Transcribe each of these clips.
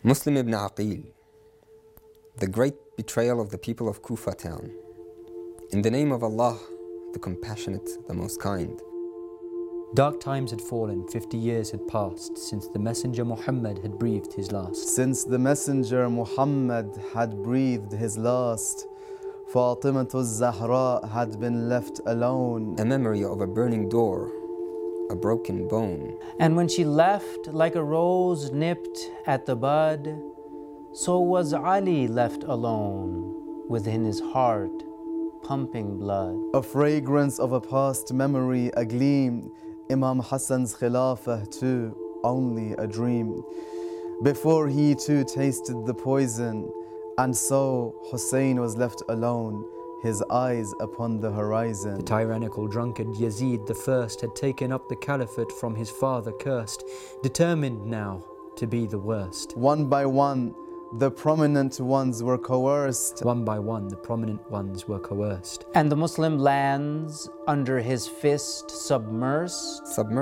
Muslim ibn Aqil, the great betrayal of the people of Kufa town. In the name of Allah, the compassionate, the most kind. Dark times had fallen, 50 years had passed since the Messenger Muhammad had breathed his last. Since the Messenger Muhammad had breathed his last, Fatimatu Zahra had been left alone. A memory of a burning door, a broken bone. And when she left like a rose nipped at the bud, so was Ali left alone within his heart, pumping blood. A fragrance of a past memory, a gleam, Imam Hassan's Khilafah too, only a dream. Before he too tasted the poison, and so Hussein was left alone, his eyes upon the horizon. The tyrannical drunkard Yazid I had taken up the caliphate from his father cursed, determined now to be the worst. One by one, the prominent ones were coerced. One by one, the prominent ones were coerced. And the Muslim lands under his fist submersed.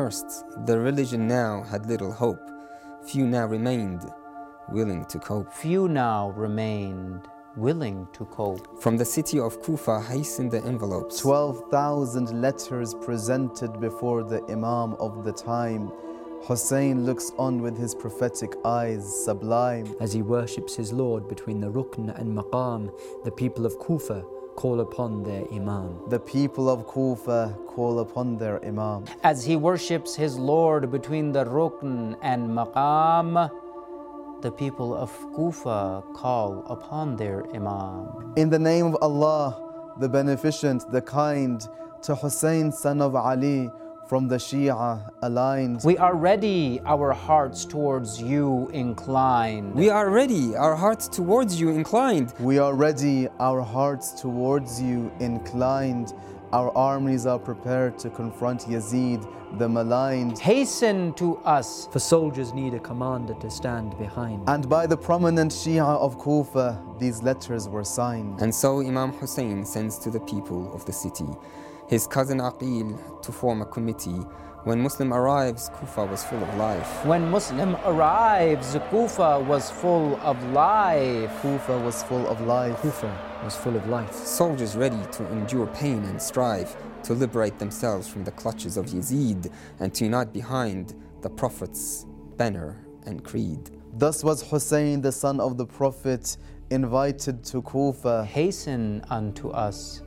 The religion now had little hope. Few now remained willing to cope. Few now remained willing to cope. From the city of Kufa hastened the envelopes. 12,000 letters presented before the Imam of the time. Hussein looks on with his prophetic eyes sublime. As he worships his Lord between the Rukn and Maqam, the people of Kufa call upon their Imam. The people of Kufa call upon their Imam. As he worships his Lord between the Rukn and Maqam, the people of Kufa call upon their Imam. In the name of Allah, the Beneficent, the Kind, to Hussein, son of Ali, from the Shia aligned. We are ready, our hearts towards you inclined. We are ready, our hearts towards you inclined. We are ready, our hearts towards you inclined. Our armies are prepared to confront Yazid, the maligned. Hasten to us, for soldiers need a commander to stand behind. And by the prominent Shia of Kufa, these letters were signed. And so Imam Hussein sends to the people of the city his cousin Aqil to form a committee. When Muslim arrives, Kufa was full of life. When Muslim arrives, Kufa was full of life. Kufa was full of life. Kufa was full of life. Soldiers ready to endure pain and strive to liberate themselves from the clutches of Yazid and to unite behind the Prophet's banner and creed. Thus was Hussein, the son of the Prophet, invited to Kufa. Hasten unto us.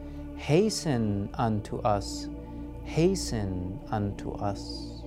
Hasten unto us, hasten unto us.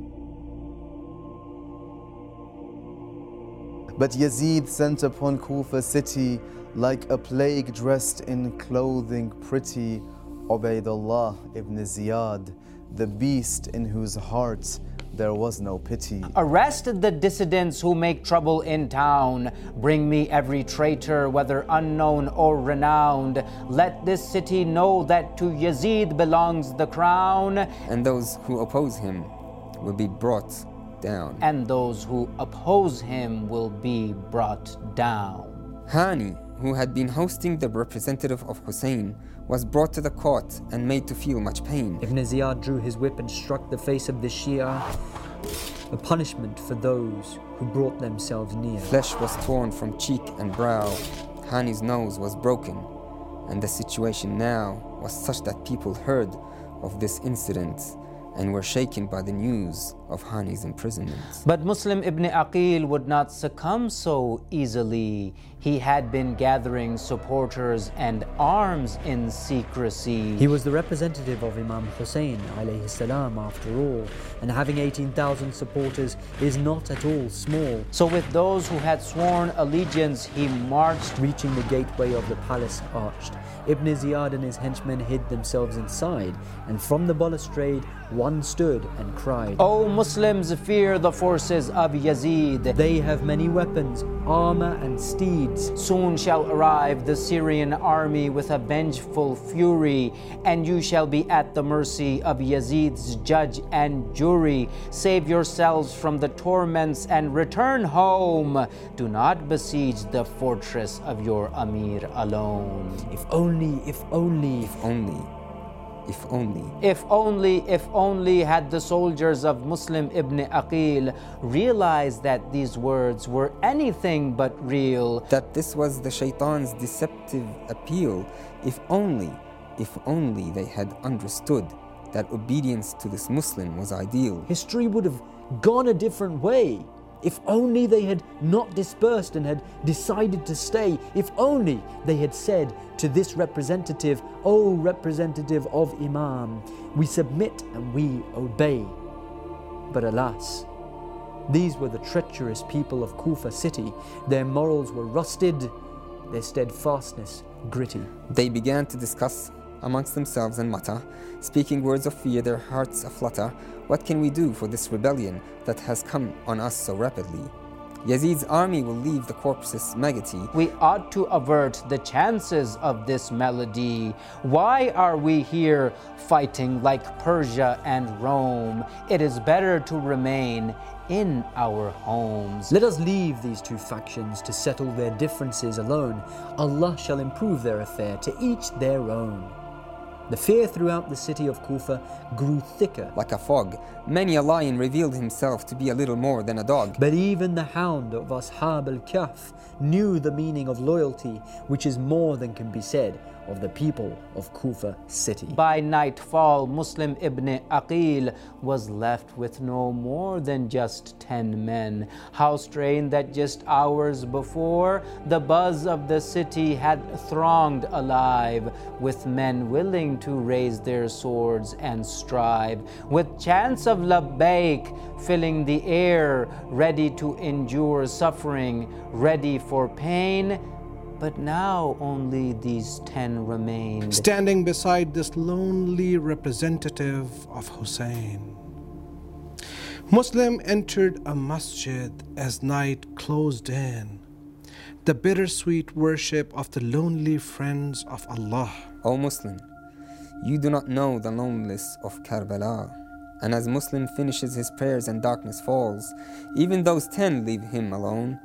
But Yazid sent upon Kufa city like a plague dressed in clothing pretty, Ubaydullah ibn Ziyad, the beast in whose heart there was no pity. Arrest the dissidents who make trouble in town. Bring me every traitor, whether unknown or renowned. Let this city know that to Yazid belongs the crown. And those who oppose him will be brought down. And those who oppose him will be brought down. Hani, who had been hosting the representative of Hussein, was brought to the court and made to feel much pain. Ibn Ziyad drew his whip and struck the face of the Shia, a punishment for those who brought themselves near. Flesh was torn from cheek and brow. Hani's nose was broken, and the situation now was such that people heard of this incident and were shaken by the news of Hani's imprisonment. But Muslim ibn Aqil would not succumb so easily. He had been gathering supporters and arms in secrecy. He was the representative of Imam Hussein alayhi salam after all, and having 18,000 supporters is not at all small. So with those who had sworn allegiance, he marched, reaching the gateway of the palace arched. Ibn Ziyad and his henchmen hid themselves inside, and from the balustrade one stood and cried, O Muslims, fear the forces of Yazid. They have many weapons, armor and steeds. Soon shall arrive the Syrian army with a vengeful fury, and you shall be at the mercy of Yazid's judge and jury. Save yourselves from the torments and return home. Do not besiege the fortress of your Amir alone. If only. if only. If only had the soldiers of Muslim ibn Aqil realized that these words were anything but real. That this was the shaitan's deceptive appeal. If only they had understood that obedience to this Muslim was ideal. History would have gone a different way. If only they had not dispersed and had decided to stay. If only they had said to this representative, "O representative of Imam, we submit and we obey." But alas, these were the treacherous people of Kufa city. Their morals were rusted, their steadfastness gritty. They began to discuss amongst themselves and mutter, speaking words of fear, their hearts aflutter. What can we do for this rebellion that has come on us so rapidly? Yazid's army will leave the corpses Magati. We ought to avert the chances of this melody. Why are we here fighting like Persia and Rome? It is better to remain in our homes. Let us leave these two factions to settle their differences alone. Allah shall improve their affair, to each their own. The fear throughout the city of Kufa grew thicker. Like a fog, many a lion revealed himself to be a little more than a dog. But even the hound of Ashab al-Kahf knew the meaning of loyalty, which is more than can be said of the people of Kufa city. By nightfall, Muslim ibn Aqil was left with no more than just 10 men. How strange that just hours before, the buzz of the city had thronged alive with men willing to raise their swords and strive, with chants of labbaik filling the air, ready to endure suffering, ready for pain. But now only these 10 remained. Standing beside this lonely representative of Hussein. Muslim entered a masjid as night closed in. The bittersweet worship of the lonely friends of Allah. O Muslim, you do not know the loneliness of Karbala. And as Muslim finishes his prayers and darkness falls, even those 10 leave him alone.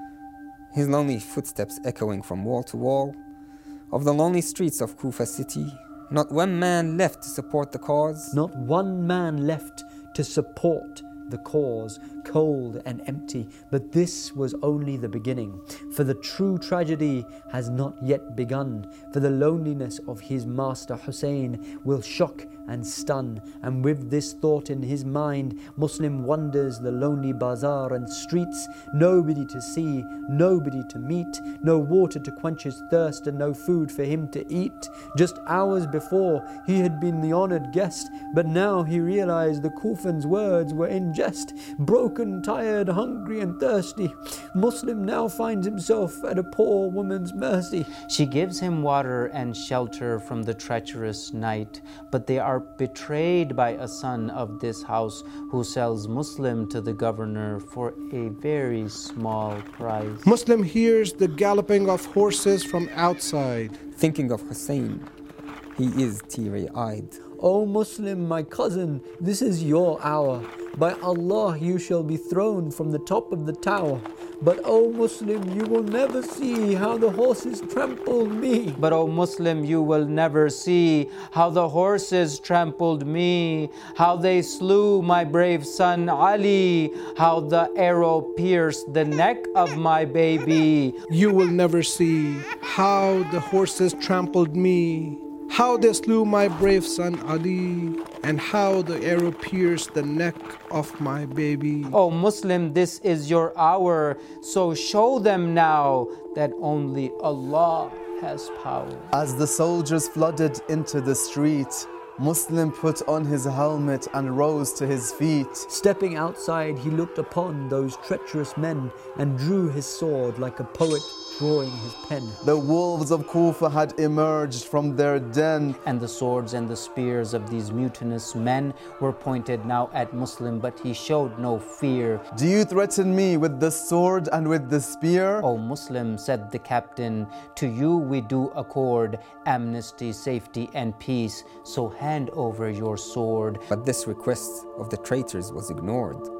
His lonely footsteps echoing from wall to wall of the lonely streets of Kufa city. Not one man left to support the cause. Not one man left to support the cause, cold and empty. But this was only the beginning, for the true tragedy has not yet begun. For the loneliness of his master Hussein will shock and stun. And with this thought in his mind, Muslim wanders the lonely bazaar and streets. Nobody to see, nobody to meet, no water to quench his thirst and no food for him to eat. Just hours before, he had been the honored guest, but now he realized the Kufan's words were in jest. Broken, tired, hungry and thirsty, Muslim now finds himself at a poor woman's mercy. She gives him water and shelter from the treacherous night, but they are betrayed by a son of this house who sells Muslim to the governor for a very small price. Muslim hears the galloping of horses from outside. Thinking of Hussein, he is teary-eyed. O Muslim, my cousin, this is your hour. By Allah, you shall be thrown from the top of the tower. But O Muslim, you will never see how the horses trampled me. But O Muslim, you will never see how the horses trampled me, how they slew my brave son Ali, how the arrow pierced the neck of my baby. You will never see how the horses trampled me, how they slew my brave son Ali, and how the arrow pierced the neck of my baby. O Muslim, this is your hour, so show them now that only Allah has power. As the soldiers flooded into the street, Muslim put on his helmet and rose to his feet. Stepping outside, he looked upon those treacherous men and drew his sword like a poet drawing his pen. The wolves of Kufa had emerged from their den. And the swords and the spears of these mutinous men were pointed now at Muslim, but he showed no fear. Do you threaten me with the sword and with the spear? O Muslim, said the captain, to you we do accord amnesty, safety and peace, so hand over your sword. But this request of the traitors was ignored.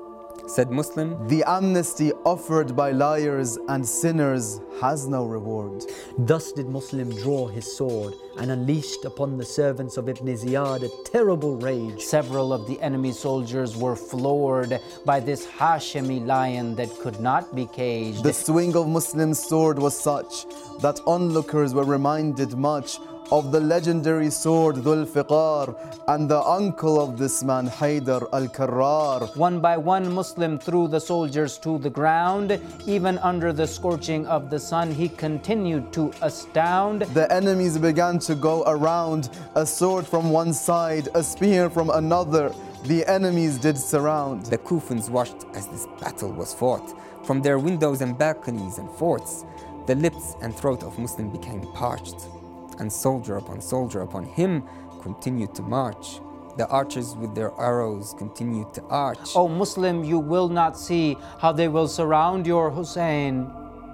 Said Muslim, the amnesty offered by liars and sinners has no reward. Thus did Muslim draw his sword and unleashed upon the servants of Ibn Ziyad a terrible rage. Several of the enemy soldiers were floored by this Hashemi lion that could not be caged. The swing of Muslim's sword was such that onlookers were reminded much of the legendary sword Dhul Fiqar and the uncle of this man, Haydar al-Karrar. One by one, Muslim threw the soldiers to the ground. Even under the scorching of the sun, he continued to astound. The enemies began to go around, a sword from one side, a spear from another. The enemies did surround. the Kufans watched as this battle was fought. From their windows and balconies and forts, the lips and throat of Muslim became parched, and soldier upon him continued to march. The archers with their arrows continued to arch. O Muslim, you will not see how they will surround your Hussein.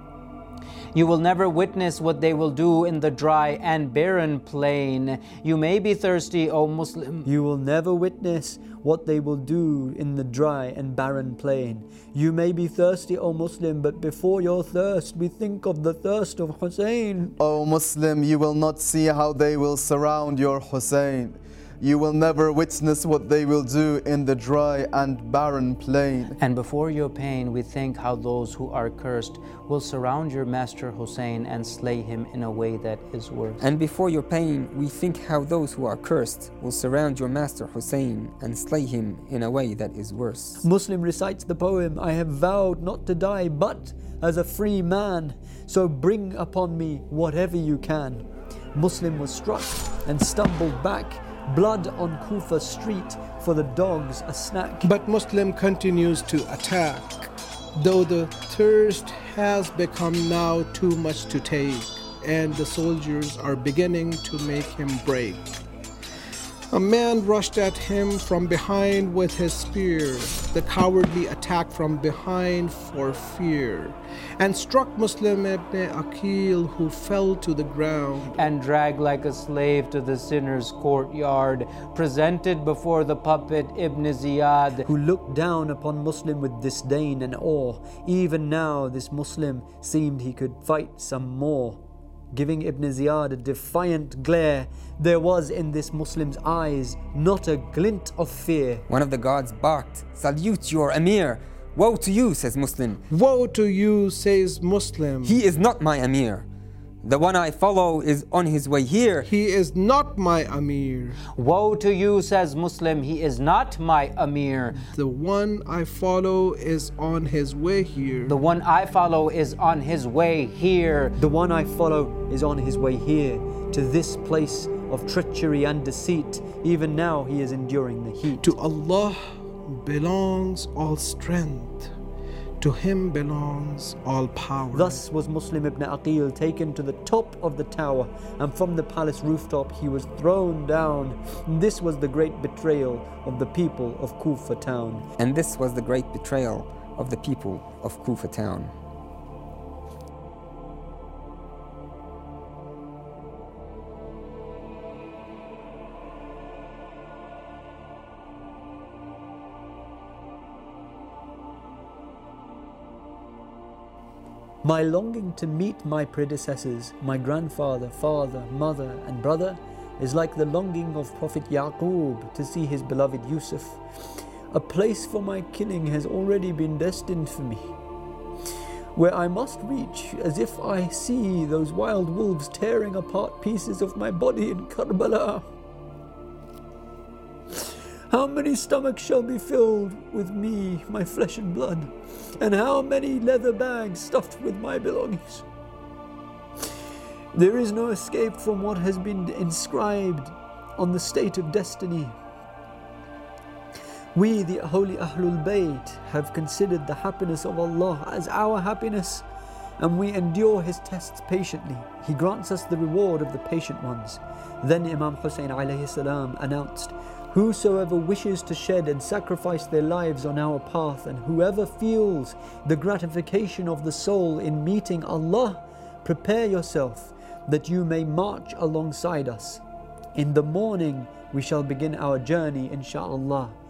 You will never witness what they will do in the dry and barren plain. You may be thirsty, O Muslim. You will never witness what they will do in the dry and barren plain. You may be thirsty, O Muslim, but before your thirst, we think of the thirst of Hussein. O Muslim, you will not see how they will surround your Hussein. You will never witness what they will do in the dry and barren plain. And before your pain, we think how those who are cursed will surround your master Hussein and slay him in a way that is worse. And before your pain, we think how those who are cursed will surround your master Hussein and slay him in a way that is worse. Muslim recites the poem, I have vowed not to die but as a free man, so bring upon me whatever you can. Muslim was struck and stumbled back, blood on Kufa street, for the dogs a snack. But Muslim continues to attack, though the thirst has become now too much to take, and the soldiers are beginning to make him break. A man rushed at him from behind with his spear. The cowardly attacked from behind for fear, and struck Muslim ibn Aqil, who fell to the ground. And dragged like a slave to the sinner's courtyard, presented before the puppet Ibn Ziyad, who looked down upon Muslim with disdain and awe. Even now this Muslim seemed he could fight some more. Giving Ibn Ziyad a defiant glare, there was in this Muslim's eyes not a glint of fear. One of the guards barked, Salute your Amir! Woe to you, says Muslim. Woe to you, says Muslim. He is not my Amir. The one I follow is on his way here. He is not my Amir. Woe to you, says Muslim, he is not my Amir. The one I follow is on his way here. The one I follow is on his way here. The one I follow is on his way here, to this place of treachery and deceit. Even now he is enduring the heat. To Allah belongs all strength. To him belongs all power. Thus was Muslim ibn Aqil taken to the top of the tower, and from the palace rooftop he was thrown down. This was the great betrayal of the people of Kufa town. And this was the great betrayal of the people of Kufa town. My longing to meet my predecessors, my grandfather, father, mother, and brother, is like the longing of Prophet Yaqub to see his beloved Yusuf. A place for my killing has already been destined for me, where I must reach as if I see those wild wolves tearing apart pieces of my body in Karbala. How many stomachs shall be filled with me, my flesh and blood, and how many leather bags stuffed with my belongings? There is no escape from what has been inscribed on the state of destiny. We, the holy Ahlul Bayt, have considered the happiness of Allah as our happiness, and we endure His tests patiently. He grants us the reward of the patient ones. Then Imam Hussein alayhi salam announced, Whosoever wishes to shed and sacrifice their lives on our path, and whoever feels the gratification of the soul in meeting Allah, prepare yourself that you may march alongside us. In the morning we shall begin our journey, insha'Allah.